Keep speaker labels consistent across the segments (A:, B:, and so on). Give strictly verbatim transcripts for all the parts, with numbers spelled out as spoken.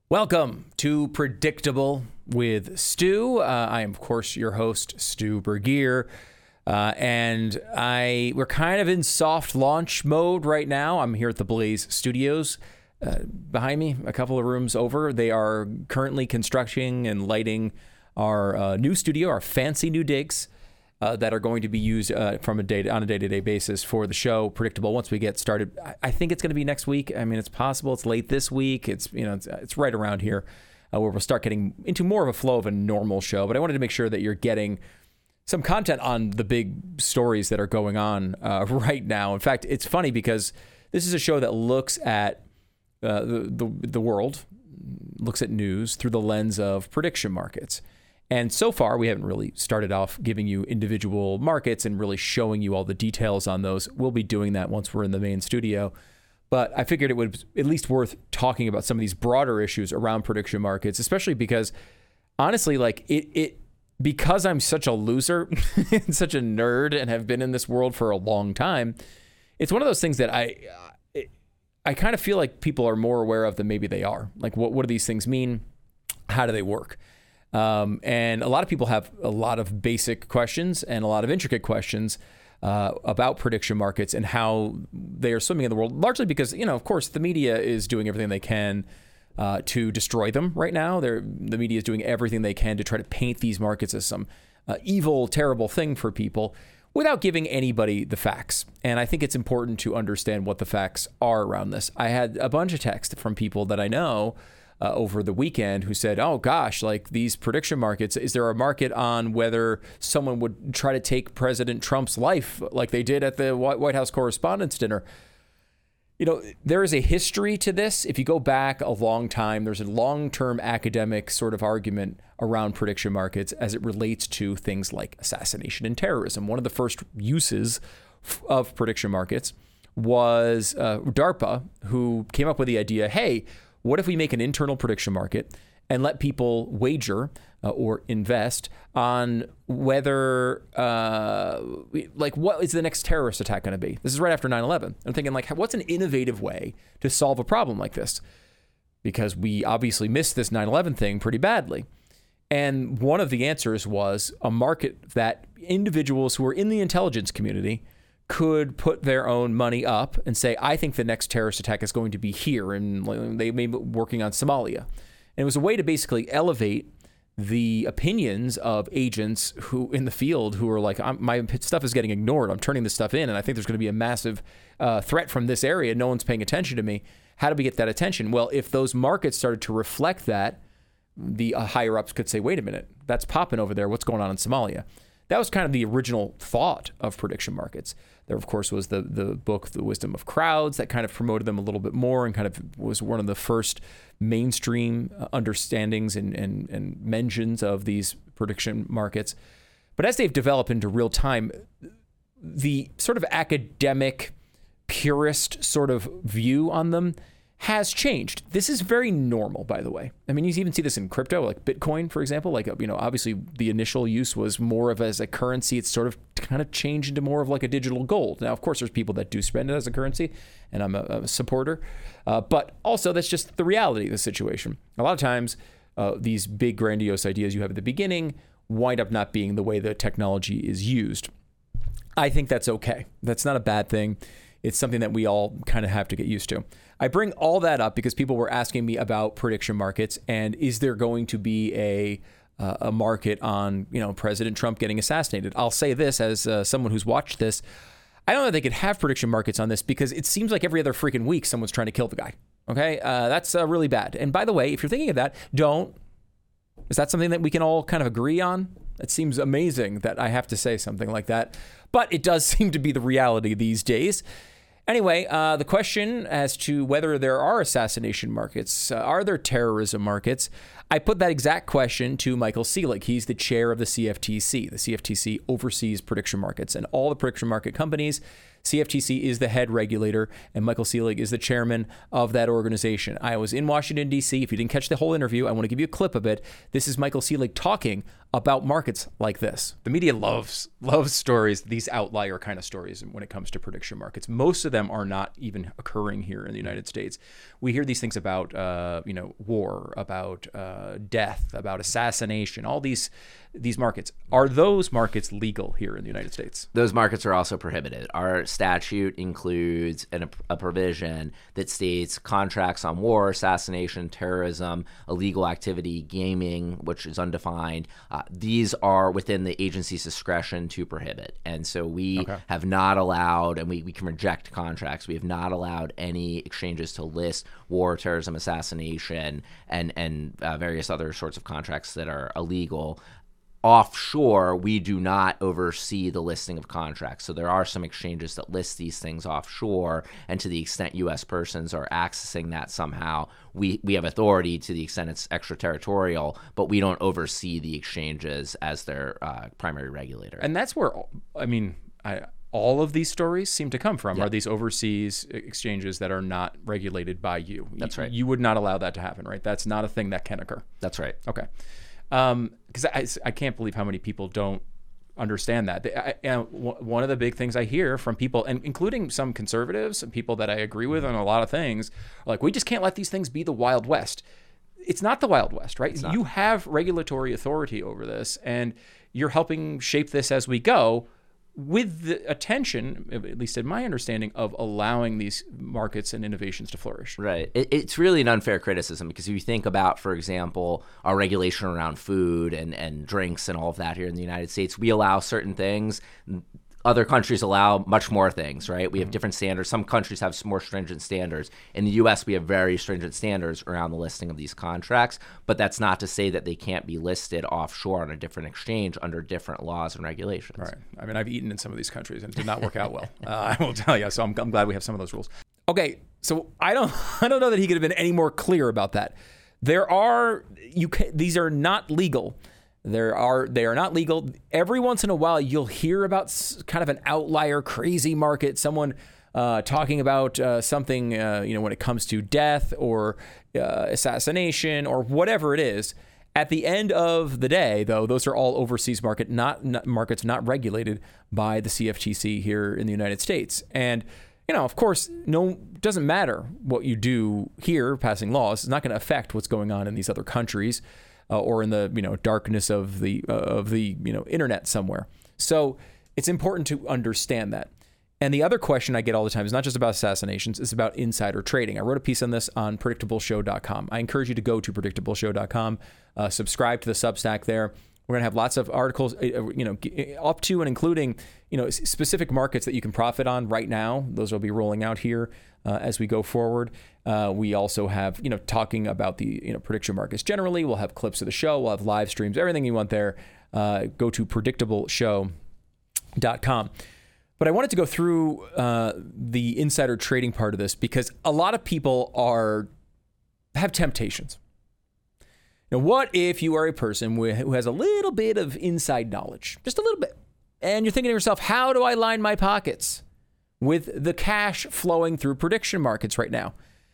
A: Welcome to Predictable with Stu. Uh, I am, of course, your host, Stu Burguiere. Uh, and I we're kind of in soft launch mode right now. I'm here at the Blaze Studios. Uh, behind me, a couple of rooms over, they are currently constructing and lighting our uh, new studio, our fancy new digs uh, that are going to be used uh, from a day on a day-to-day basis for the show Predictable. Once we get started, I, I think it's going to be next week. I mean, it's possible it's late this week. It's you know it's, it's right around here uh, where we'll start getting into more of a flow of a normal show. But I wanted to make sure that you're getting some content on the big stories that are going on uh, right now. In fact, it's funny because this is a show that looks at uh, the, the the world, looks at news through the lens of prediction markets. And so far, we haven't really started off giving you individual markets and really showing you all the details on those. We'll be doing that once we're in the main studio. But I figured it would at least worth talking about some of these broader issues around prediction markets, especially because, honestly, like it, it because I'm such a loser and such a nerd and have been in this world for a long time, it's one of those things that I, it, I kind of feel like people are more aware of than maybe they are. Like, what, what do these things mean? How do they work? Um, and a lot of people have a lot of basic questions and a lot of intricate questions uh, about prediction markets and how they are swimming in the world, largely because, you know, of course, the media is doing everything they can uh, to destroy them right now. They're, the media is doing everything they can to try to paint these markets as some uh, evil, terrible thing for people without giving anybody the facts. And I think it's important to understand what the facts are around this. I had a bunch of texts from people that I know Uh, over the weekend who said, oh gosh, like these prediction markets, is there a market on whether someone would try to take President Trump's life like they did at the White House Correspondents' Dinner? You know, there is a history to this. If you go back a long time, there's a long-term academic sort of argument around prediction markets as it relates to things like assassination and terrorism. One of the first uses of prediction markets was uh, DARPA, who came up with the idea, hey, what if we make an internal prediction market and let people wager uh, or invest on whether, uh, like, what is the next terrorist attack going to be? This is right after nine eleven. I'm thinking, like, what's an innovative way to solve a problem like this? Because we obviously missed this nine eleven thing pretty badly. And one of the answers was a market that individuals who are in the intelligence community could put their own money up and say, I think the next terrorist attack is going to be here. And they may be working on Somalia. And it was a way to basically elevate the opinions of agents who in the field who are like, I'm, my stuff is getting ignored. I'm turning this stuff in. And I think there's going to be a massive uh, threat from this area. No one's paying attention to me. How do we get that attention? Well, if those markets started to reflect that, the uh, higher ups could say, wait a minute, that's popping over there. What's going on in Somalia? That was kind of the original thought of prediction markets. There, of course, was the the book, The Wisdom of Crowds, that kind of promoted them a little bit more and kind of was one of the first mainstream understandings and, and, and mentions of these prediction markets. But as they've developed into real time, the sort of academic, purist sort of view on them has changed. This is very normal, by the way. I mean, you even see this in crypto, like Bitcoin, for example. Like, you know, obviously the initial use was more of as a currency. It's sort of kind of changed into more of like a digital gold. Now, of course, there's people that do spend it as a currency, and I'm a, a supporter. Uh, but also, that's just the reality of the situation. A lot of times, uh, these big grandiose ideas you have at the beginning wind up not being the way the technology is used. I think that's okay. That's not a bad thing. It's something that we all kind of have to get used to. I bring all that up because people were asking me about prediction markets and is there going to be a uh, a market on, you know, President Trump getting assassinated? I'll say this as uh, someone who's watched this. I don't know if they could have prediction markets on this because it seems like every other freaking week someone's trying to kill the guy. Okay, uh, that's uh, really bad. And by the way, if you're thinking of that, don't. Is that something that we can all kind of agree on? It seems amazing that I have to say something like that, but it does seem to be the reality these days. Anyway, uh, the question as to whether there are assassination markets, uh, are there terrorism markets? I put that exact question to Michael Selig. He's the chair of the C F T C. The C F T C oversees prediction markets, and all the prediction market companies C F T C is the head regulator, and Michael Selig is the chairman of that organization. I was in Washington, D C. If you didn't catch the whole interview, I want to give you a clip of it. This is Michael Selig talking about markets like this. The media loves loves stories, these outlier kind of stories when it comes to prediction markets. Most of them are not even occurring here in the United States. We hear these things about, uh, you know, war, about uh, death, about assassination, all these these markets. Are those markets legal here in the United States?
B: Those markets are also prohibited. Our statute includes an, a provision that states contracts on war, assassination, terrorism, illegal activity, gaming, which is undefined. Uh, these are within the agency's discretion to prohibit. And so we okay. have not allowed, and we, we can reject contracts, we have not allowed any exchanges to list war, terrorism, assassination, and, and uh, various other sorts of contracts that are illegal. Offshore, we do not oversee the listing of contracts. So there are some exchanges that list these things offshore, and to the extent U S persons are accessing that somehow, we, we have authority to the extent it's extraterritorial, but we don't oversee the exchanges as their uh, primary regulator.
A: And that's where, I mean, I, all of these stories seem to come from,
B: yep.
A: are these overseas exchanges that are not regulated by you.
B: That's right.
A: You would not allow that to happen, right? That's not a thing that can occur.
B: That's right.
A: Okay. Um, because I, I can't believe how many people don't understand that. I, you know, one of the big things I hear from people, and including some conservatives and people that I agree with on a lot of things, are like, we just can't let these things be the Wild West. It's not the Wild West, right? You have regulatory authority over this, and you're helping shape this as we go, with the attention, at least in my understanding, of allowing these markets and innovations to flourish.
B: Right. It, it's really an unfair criticism, because if you think about, for example, our regulation around food and, and drinks and all of that here in the United States, we allow certain things. Other countries allow much more things, right? We have different standards. Some countries have more stringent standards. In the U S, we have very stringent standards around the listing of these contracts, but that's not to say that they can't be listed offshore on a different exchange under different laws and regulations.
A: Right. I mean, I've eaten in some of these countries and it did not work out well. Uh, I will tell you. So I'm, I'm glad we have some of those rules. Okay, so I don't, I don't know that he could have been any more clear about that. There are, you can, these are not legal. There are they are not legal. Every once in a while, you'll hear about kind of an outlier, crazy market. Someone uh, talking about uh, something, uh, you know, when it comes to death or uh, assassination or whatever it is. At the end of the day, though, those are all overseas market, not, not markets not regulated by the C F T C here in the United States. And you know, of course, no, doesn't matter what you do here, passing laws. It's not going to affect what's going on in these other countries. Uh, or in the you know darkness of the uh, of the you know internet somewhere. So it's important to understand that. And the other question I get all the time is not just about assassinations; it's about insider trading. I wrote a piece on this on predictable show dot com. I encourage you to go to predictable show dot com, uh, subscribe to the Substack there. We're going to have lots of articles, you know, up to and including, you know, specific markets that you can profit on right now. Those will be rolling out here uh, as we go forward. Uh, we also have, you know, talking about the, you know, prediction markets generally. We'll have clips of the show. We'll have live streams, everything you want there. Uh, go to predictable show dot com. But I wanted to go through uh, the insider trading part of this because a lot of people are have temptations. Now, what if you are a person who has a little bit of inside knowledge, just a little bit, and you're thinking to yourself, how do I line my pockets with the cash flowing through prediction markets right now?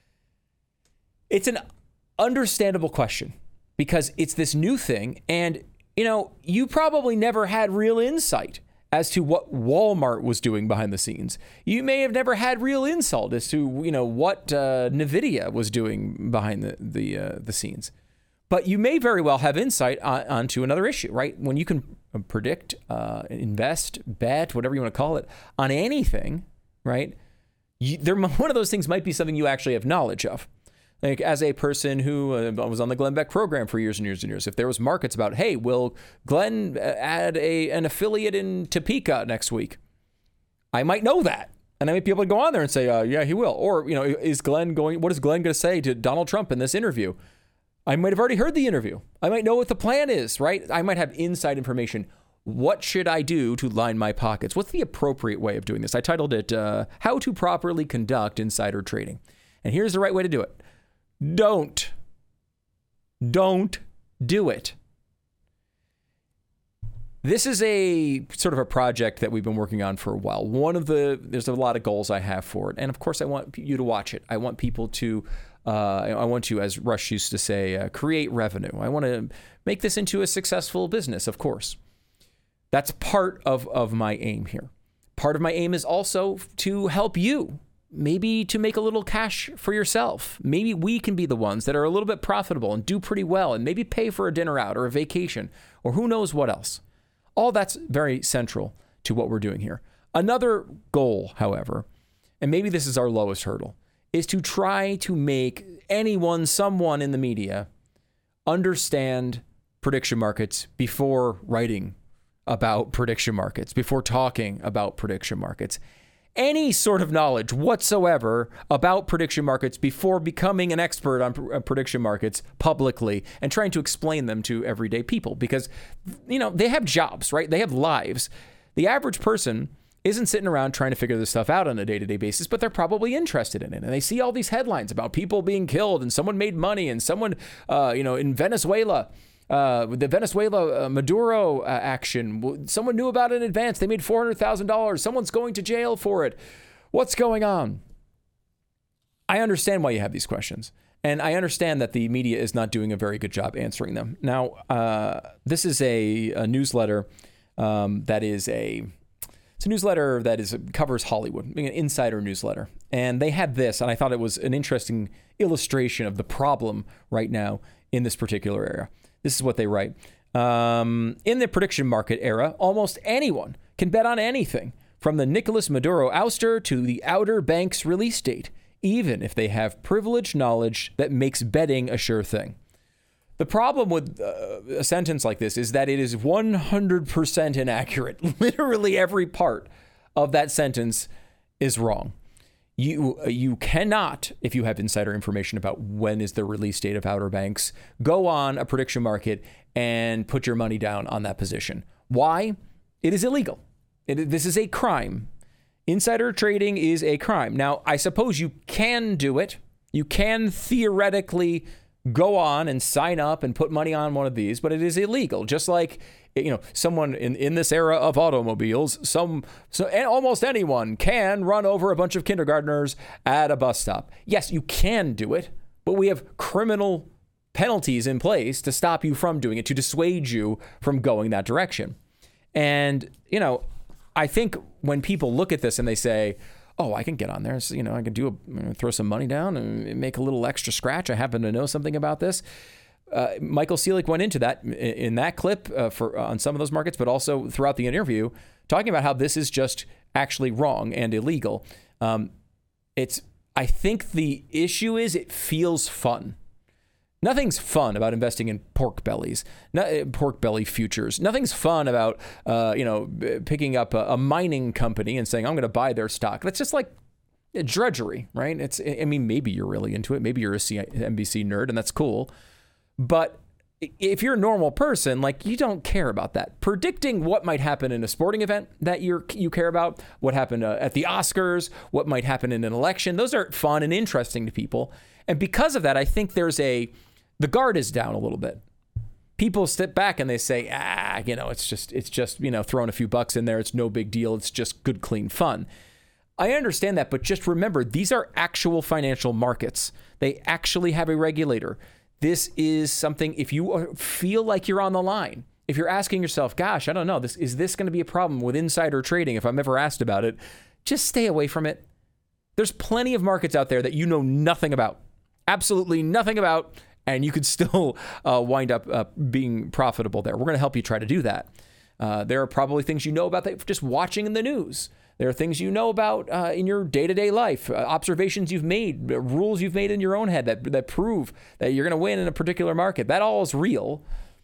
A: It's an understandable question because it's this new thing, and, you know, you probably never had real insight as to what Walmart was doing behind the scenes. You may have never had real insight as to, you know, what uh, NVIDIA was doing behind the the, uh, the scenes. But you may very well have insight on, onto another issue, right? When you can predict, uh, invest, bet, whatever you want to call it, on anything, right? You, there, one of those things might be something you actually have knowledge of. Like as a person who uh, was on the Glenn Beck program for years and years and years, if there was markets about, hey, will Glenn add a an affiliate in Topeka next week? I might know that. And I might be able to go on there and say, uh, yeah, he will. Or, you know, is Glenn going, what is Glenn going to say to Donald Trump in this interview? I might have already heard the interview. I might know what the plan is, right? I might have inside information. What should I do to line my pockets? What's the appropriate way of doing this? I titled it, uh, How to Properly Conduct Insider Trading. And here's the right way to do it. Don't. Don't do it. This is a sort of a project that we've been working on for a while. One of the, there's a lot of goals I have for it. And of course, I want you to watch it. I want people to, uh, I want to, as Rush used to say, uh, create revenue. I want to make this into a successful business, of course. That's part of, of my aim here. Part of my aim is also to help you, maybe to make a little cash for yourself. Maybe we can be the ones that are a little bit profitable and do pretty well and maybe pay for a dinner out or a vacation or who knows what else. All that's very central to what we're doing here. Another goal, however, and maybe this is our lowest hurdle, is to try to make anyone, someone in the media, understand prediction markets before writing about prediction markets, before talking about prediction markets. Any sort of knowledge whatsoever about prediction markets before becoming an expert on pr- prediction markets publicly and trying to explain them to everyday people because, you know, they have jobs, right? They have lives. The average person isn't sitting around trying to figure this stuff out on a day-to-day basis, but they're probably interested in it. And they see all these headlines about people being killed and someone made money and someone, uh, you know, in Venezuela, Uh, the Venezuela uh, Maduro uh, action, someone knew about it in advance. They made four hundred thousand dollars. Someone's going to jail for it. What's going on? I understand why you have these questions. And I understand that the media is not doing a very good job answering them. Now, uh, this is a, a newsletter um, that is a, it's a newsletter that is covers Hollywood, an insider newsletter. And they had this, and I thought it was an interesting illustration of the problem right now in this particular area. This is what they write. Um, in the prediction market era, almost anyone can bet on anything, from the Nicolas Maduro ouster to the Outer Banks release date, even if they have privileged knowledge that makes betting a sure thing. The problem with uh, a sentence like this is that it is one hundred percent inaccurate. Literally every part of that sentence is wrong. You you cannot, if you have insider information about when is the release date of Outer Banks, go on a prediction market and put your money down on that position. Why? It is illegal. It, this is a crime. Insider trading is a crime. Now, I suppose you can do it. You can theoretically go on and sign up and put money on one of these, but it is illegal. Just like, you know, someone in, in this era of automobiles, some so almost anyone can run over a bunch of kindergartners at a bus stop. Yes, you can do it, but we have criminal penalties in place to stop you from doing it, to dissuade you from going that direction. And, you know, I think when people look at this and they say, oh, I can get on there. So, you know, I can do a, throw some money down and make a little extra scratch. I happen to know something about this. Uh, Michael Selick went into that in that clip uh, for uh, on some of those markets, but also throughout the interview, talking about how this is just actually wrong and illegal. Um, it's, I think the issue is it feels fun. Nothing's fun about investing in pork bellies, no, pork belly futures. Nothing's fun about, uh, you know, picking up a, a mining company and saying, I'm going to buy their stock. That's just like drudgery, right? It's, I mean, maybe you're really into it. Maybe you're a C N B C nerd and that's cool. But if you're a normal person, like, you don't care about that. Predicting what might happen in a sporting event that you're, you care about, what happened uh, at the Oscars, what might happen in an election, those are fun and interesting to people. And because of that, I think there's a, the guard is down a little bit. People step back and they say, ah, you know, it's just, it's just, you know, throwing a few bucks in there. It's no big deal. It's just good, clean fun. I understand that, but just remember, these are actual financial markets. They actually have a regulator. This is something, if you feel like you're on the line, if you're asking yourself, gosh, I don't know, this is this going to be a problem with insider trading if I'm ever asked about it, just stay away from it. There's plenty of markets out there that you know nothing about, absolutely nothing about, and you could still uh, wind up uh, being profitable there. We're going to help you try to do that. Uh, there are probably things you know about that just watching in the news. There are things you know about uh, in your day-to-day life, uh, observations you've made, uh, rules you've made in your own head that that prove that you're going to win in a particular market. That all is real.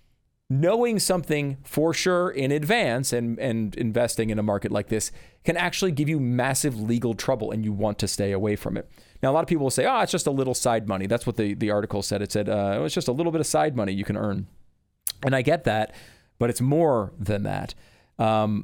A: Knowing something for sure in advance and, and investing in a market like this can actually give you massive legal trouble, and you want to stay away from it. Now, a lot of people will say, oh, it's just a little side money. That's what the, the article said. It said, uh, it's just a little bit of side money you can earn. And I get that, but it's more than that. Um,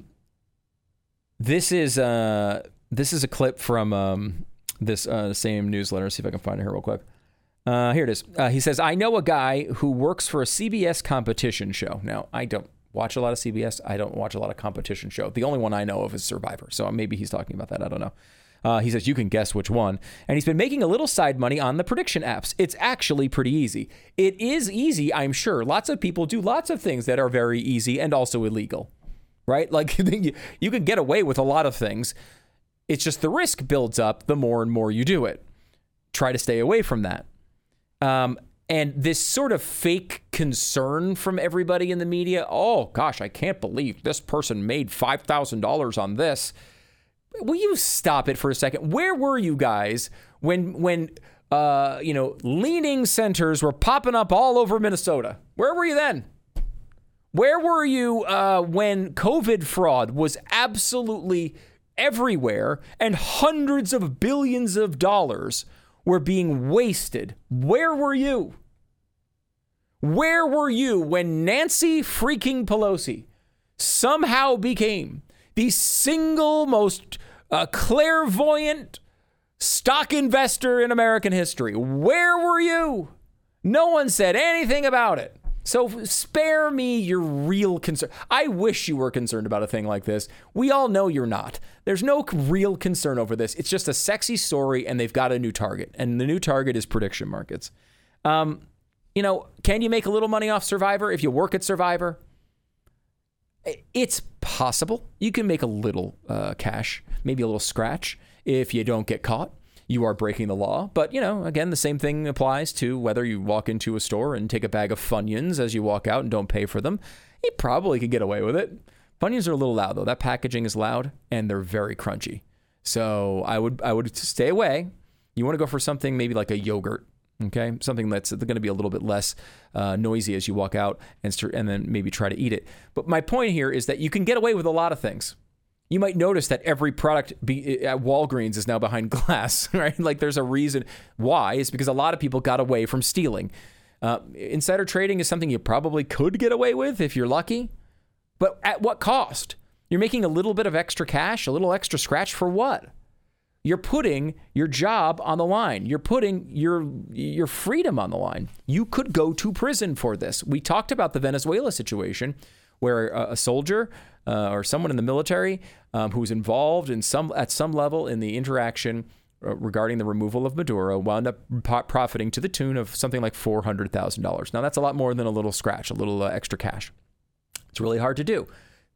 A: this is uh, this is a clip from um, this uh, same newsletter. Let's see if I can find it here real quick. Uh, here it is. Uh, he says, I know a guy who works for a C B S competition show. Now, I don't watch a lot of C B S. I don't watch a lot of competition show. The only one I know of is Survivor. So maybe he's talking about that. I don't know. Uh, he says, you can guess which one. And he's been making a little side money on the prediction apps. It's actually pretty easy. It is easy, I'm sure. Lots of people do lots of things that are very easy and also illegal, right? Like you, you can get away with a lot of things. It's just the risk builds up the more and more you do it. Try to stay away from that. Um, and this sort of fake concern from everybody in the media. Oh, gosh, I can't believe this person made five thousand dollars on this. Will you stop it for a second? Where were you guys when, when uh, you know, leaning centers were popping up all over Minnesota? Where were you then? Where were you uh, when COVID fraud was absolutely everywhere and hundreds of billions of dollars were being wasted? Where were you? Where were you when Nancy freaking Pelosi somehow became the single most uh, clairvoyant stock investor in American history? Where were you? No one said anything about it. So spare me your real concern. I wish you were concerned about a thing like this. We all know you're not. There's no real concern over this. It's just a sexy story, and they've got a new target. And the new target is prediction markets. Um, you know, can you make a little money off Survivor if you work at Survivor? It's possible. You can make a little uh, cash, maybe a little scratch if you don't get caught. You are breaking the law. But, you know, again, the same thing applies to whether you walk into a store and take a bag of Funyuns as you walk out and don't pay for them. You probably could get away with it. Funyuns are a little loud, though. That packaging is loud, and they're very crunchy. So I would I would stay away. You want to go for something maybe like a yogurt, okay? Something that's going to be a little bit less uh, noisy as you walk out and, st- and then maybe try to eat it. But my point here is that you can get away with a lot of things. You might notice that every product be, at Walgreens is now behind glass, right? Like there's a reason why. It's because a lot of people got away from stealing. Uh, insider trading is something you probably could get away with if you're lucky. But at what cost? You're making a little bit of extra cash, a little extra scratch for what? You're putting your job on the line. You're putting your your freedom on the line. You could go to prison for this. We talked about the Venezuela situation where a, a soldier uh, or someone in the military um, who's involved in some at some level in the interaction uh, regarding the removal of Maduro wound up po- profiting to the tune of something like four hundred thousand dollars. Now, that's a lot more than a little scratch, a little uh, extra cash. It's really hard to do.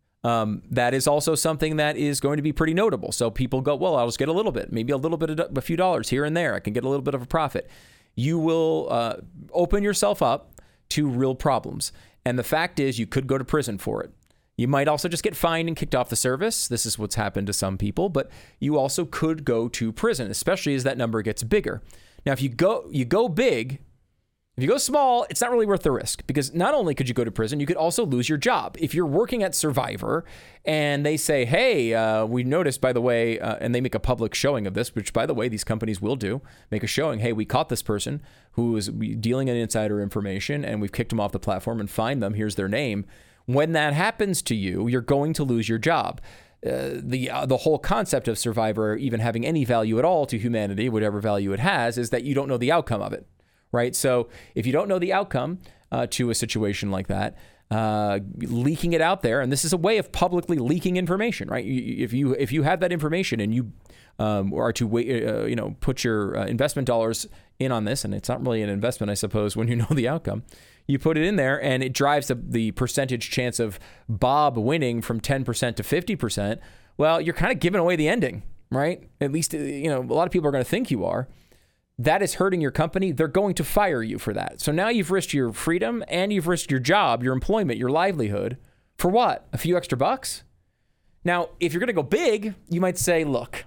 A: Um, that is also something that is going to be pretty notable. So people go, well, I'll just get a little bit, maybe a little bit of a few dollars here and there. I can get a little bit of a profit. You will uh, open yourself up to real problems. And the fact is you could go to prison for it. You might also just get fined and kicked off the service. This is what's happened to some people, but you also could go to prison, especially as that number gets bigger. Now, if you go, you go big, if you go small, it's not really worth the risk because not only could you go to prison, you could also lose your job. If you're working at Survivor and they say, hey, uh, we noticed, by the way, uh, and they make a public showing of this, which, by the way, these companies will do, make a showing, hey, we caught this person who is dealing in insider information and we've kicked them off the platform and fined them. Here's their name. When that happens to you, you're going to lose your job. Uh, the uh, the whole concept of Survivor even having any value at all to humanity, whatever value it has, is that you don't know the outcome of it. Right. So if you don't know the outcome uh, to a situation like that, uh, leaking it out there, and this is a way of publicly leaking information, right? You, if you if you have that information and you um, are to wait, uh, you know, put your uh, investment dollars in on this, and it's not really an investment, I suppose, when you know the outcome, you put it in there and it drives the, the percentage chance of Bob winning from ten percent to fifty percent. Well, you're kind of giving away the ending, right? At least, you know, a lot of people are going to think you are. That is hurting your company. They're going to fire you for that. So now you've risked your freedom and you've risked your job, your employment, your livelihood for what? A few extra bucks? Now, if you're going to go big, you might say, look,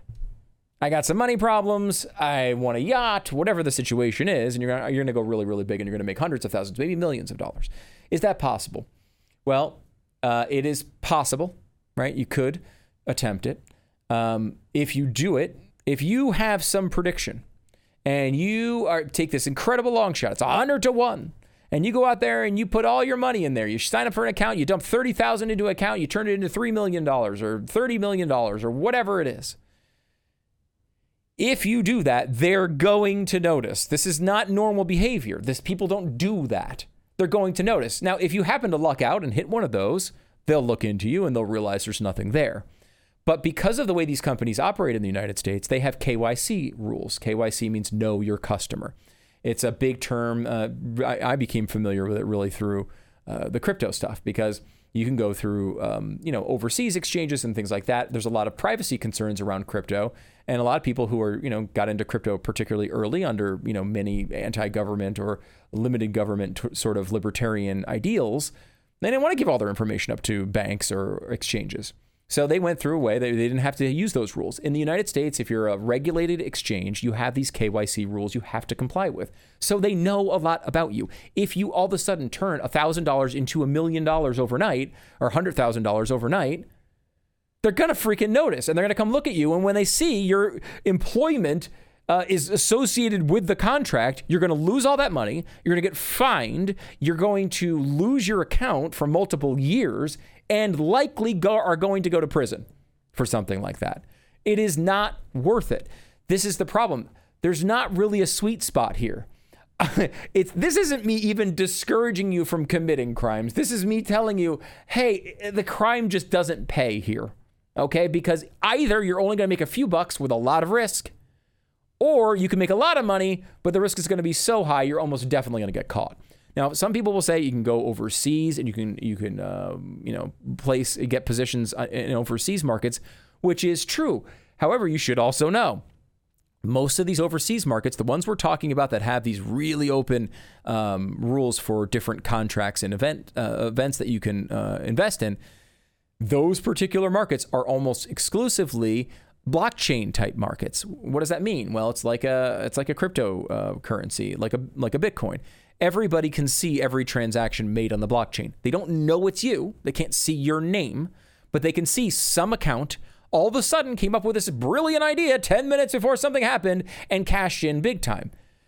A: I got some money problems. I want a yacht, whatever the situation is. And you're going you're going to go really, really big and you're going to make hundreds of thousands, maybe millions of dollars. Is that possible? Well, uh, it is possible, right? You could attempt it. Um, if you do it, if you have some prediction, and you are take this incredible long shot, it's one hundred to one, and you go out there and you put all your money in there. You sign up for an account, you dump thirty thousand dollars into an account, you turn it into three million dollars or thirty million dollars or whatever it is. If you do that, they're going to notice. This is not normal behavior. This people don't do that. They're going to notice. Now, if you happen to luck out and hit one of those, they'll look into you and they'll realize there's nothing there. But because of the way these companies operate in the United States, they have K Y C rules. K Y C means know your customer. It's a big term. Uh, I, I became familiar with it really through uh, the crypto stuff, because you can go through, um, you know, overseas exchanges and things like that. There's a lot of privacy concerns around crypto, and a lot of people who are, you know, got into crypto particularly early under, you know, many anti-government or limited government t- sort of libertarian ideals, they didn't want to give all their information up to banks or exchanges. So they went through a way that they didn't have to use those rules. In the United States, if you're a regulated exchange, you have these K Y C rules you have to comply with. So they know a lot about you. If you all of a sudden turn one thousand dollars into a million dollars overnight or one hundred thousand dollars overnight, they're going to freaking notice, and they're going to come look at you. And when they see your employment uh, is associated with the contract, you're going to lose all that money. You're going to get fined. You're going to lose your account for multiple years, and likely go, are going to go to prison for something like that. It is not worth it. This is the problem. There's not really a sweet spot here. It's, this isn't me even discouraging you from committing crimes. This is me telling you, hey, the crime just doesn't pay here, okay? Because either you're only going to make a few bucks with a lot of risk, or you can make a lot of money, but the risk is going to be so high, you're almost definitely going to get caught. Now, some people will say you can go overseas and you can you can uh, you know place get positions in overseas markets, which is true. However, you should also know most of these overseas markets, the ones we're talking about that have these really open um, rules for different contracts and event uh, events that you can uh, invest in, those particular markets are almost exclusively blockchain type markets. What does that mean? Well, it's like a it's like a crypto uh, currency, like a like a Bitcoin. Everybody can see every transaction made on the blockchain. They don't know it's you. They can't see your name, but they can see some account all of a sudden came up with this brilliant idea ten minutes before something happened and cashed in big time.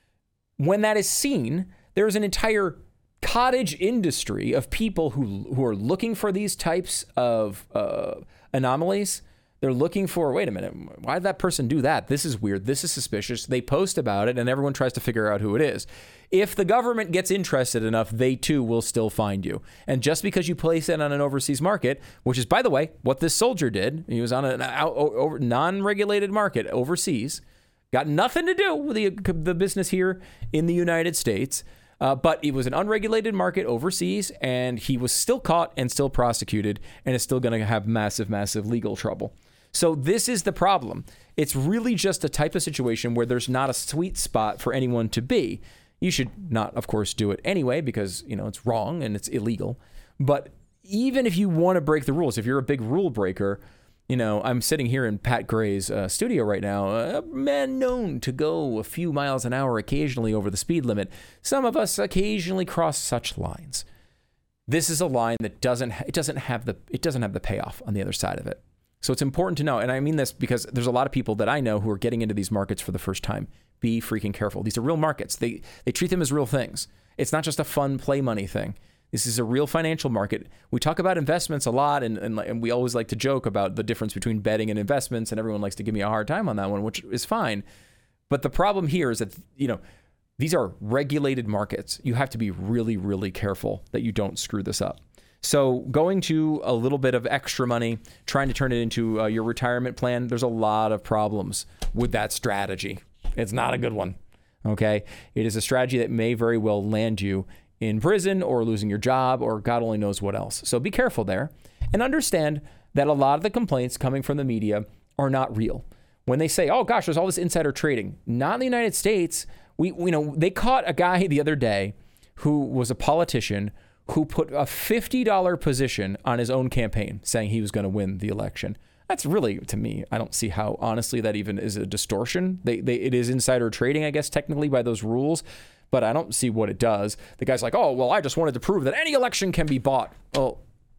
A: When that is seen, there's an entire cottage industry of people who who are looking for these types of uh, anomalies. They're looking for, wait a minute, why did that person do that? This is weird. This is suspicious. They post about it and everyone tries to figure out who it is. If the government gets interested enough, they too will still find you. And just because you place it on an overseas market, which is, by the way, what this soldier did, he was on a non-regulated market overseas, got nothing to do with the, the business here in the United States. Uh, but it was an unregulated market overseas, and he was still caught and still prosecuted and is still going to have massive, massive legal trouble. So this is the problem. It's really just a type of situation where there's not a sweet spot for anyone to be. You should not, of course, do it anyway because, you know, it's wrong and it's illegal. But even if you want to break the rules, if you're a big rule breaker, you know, I'm sitting here in Pat Gray's uh, studio right now, a man known to go a few miles an hour occasionally over the speed limit. Some of us occasionally cross such lines. This is a line that doesn't it doesn't have the it doesn't have the payoff on the other side of it. So it's important to know, and I mean this because there's a lot of people that I know who are getting into these markets for the first time. Be freaking careful. These are real markets. They they treat them as real things. It's not just a fun play money thing. This is a real financial market. We talk about investments a lot, and, and, and we always like to joke about the difference between betting and investments, and everyone likes to give me a hard time on that one, which is fine. But the problem here is that, you know, these are regulated markets. You have to be really, really careful that you don't screw this up. So going to a little bit of extra money, trying to turn it into uh, your retirement plan, there's a lot of problems with that strategy. It's not a good one, okay? It is a strategy that may very well land you in prison or losing your job or God only knows what else. So be careful there and understand that a lot of the complaints coming from the media are not real. When they say, oh gosh, there's all this insider trading, not in the United States. We, you know, they caught a guy the other day who was a politician who put a fifty dollars position on his own campaign saying he was going to win the election. That's really, to me, I don't see how honestly that even is a distortion. They, they, it is insider trading, I guess, technically by those rules. But I don't see what it does. The guy's like, oh, well, I just wanted to prove that any election can be bought. Well,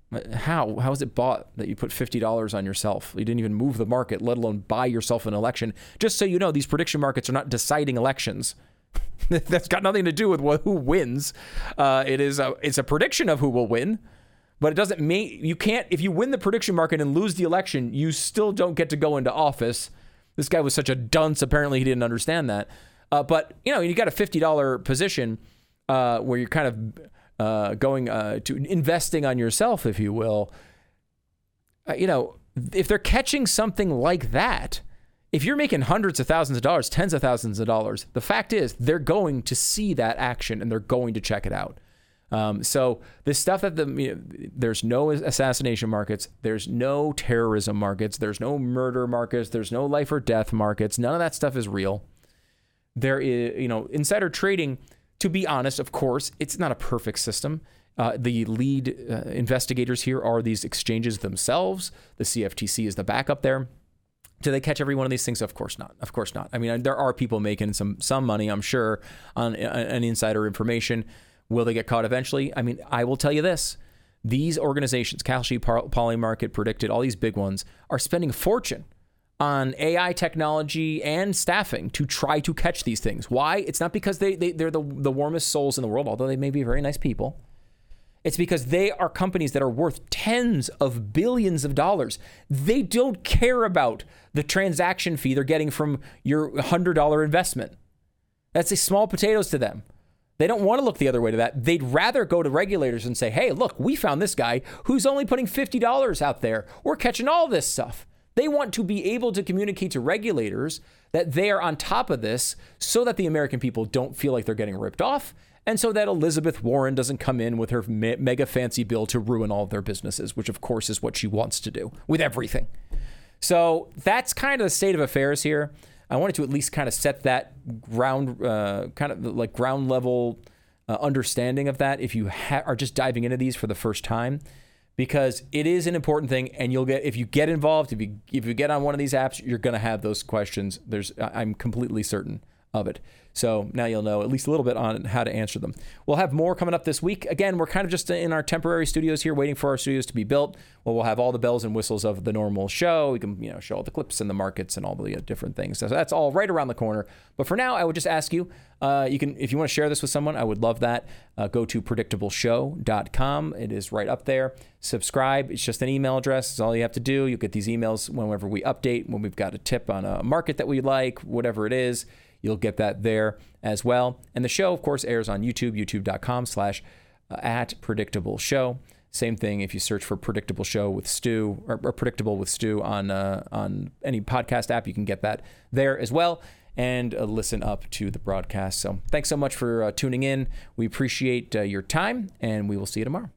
A: how? How is it bought that you put fifty dollars on yourself? You didn't even move the market, let alone buy yourself an election. Just so you know, these prediction markets are not deciding elections. That's got nothing to do with what, who wins. Uh, it is a, it's a prediction of who will win. But it doesn't mean you can't, if you win the prediction market and lose the election, you still don't get to go into office. This guy was such a dunce. Apparently he didn't understand that. Uh, but, you know, you got a fifty dollars position uh, where you're kind of uh, going uh, to investing on yourself, if you will, uh, you know, if they're catching something like that, if you're making hundreds of thousands of dollars, tens of thousands of dollars, the fact is they're going to see that action and they're going to check it out. Um, so this stuff that the you know, there's no assassination markets, there's no terrorism markets, there's no murder markets, there's no life or death markets. None of that stuff is real. There is, you know, insider trading. To be honest, of course, it's not a perfect system. Uh, the lead uh, investigators here are these exchanges themselves. The C F T C is the backup there. Do they catch every one of these things? Of course not. Of course not. I mean, there are people making some some money, I'm sure, on an insider information. Will they get caught eventually? I mean, I will tell you this. These organizations, Kalshi, Polymarket, Predicted, all these big ones, are spending a fortune on A I technology and staffing to try to catch these things. Why? It's not because they, they, they're the, the warmest souls in the world, although they may be very nice people. It's because they are companies that are worth tens of billions of dollars. They don't care about the transaction fee they're getting from your one hundred dollars investment. That's a small potatoes to them. They don't want to look the other way to that. They'd rather go to regulators and say, hey, look, we found this guy who's only putting fifty dollars out there. We're catching all this stuff. They want to be able to communicate to regulators that they are on top of this so that the American people don't feel like they're getting ripped off, and so that Elizabeth Warren doesn't come in with her me- mega fancy bill to ruin all of their businesses, which of course is what she wants to do with everything. So that's kind of the state of affairs here. I wanted to at least kind of set that ground, uh, kind of like ground level uh, understanding of that if you ha- are just diving into these for the first time, because it is an important thing. And you'll get, if you get involved, if you if you get on one of these apps, you're going to have those questions. There's, I'm completely certain of it. So now you'll know at least a little bit on how to answer them. We'll have more coming up this week. Again, we're kind of just in our temporary studios here waiting for our studios to be built. Well, we'll have all the bells and whistles of the normal show. We can, you know, show all the clips and the markets and all the different things. So that's all right around the corner. But for now, I would just ask you, uh, you can, if you want to share this with someone, I would love that. Uh, go to predictable show dot com. It is right up there. Subscribe. It's just an email address. It's all you have to do. You'll get these emails whenever we update, when we've got a tip on a market that we like, whatever it is. You'll get that there as well. And the show, of course, airs on YouTube, youtube.com slash at Predictable Show. Same thing if you search for Predictable Show with Stu, or, or Predictable with Stu on uh, on any podcast app, you can get that there as well, and uh, listen up to the broadcast. So thanks so much for uh, tuning in. We appreciate uh, your time, and we will see you tomorrow.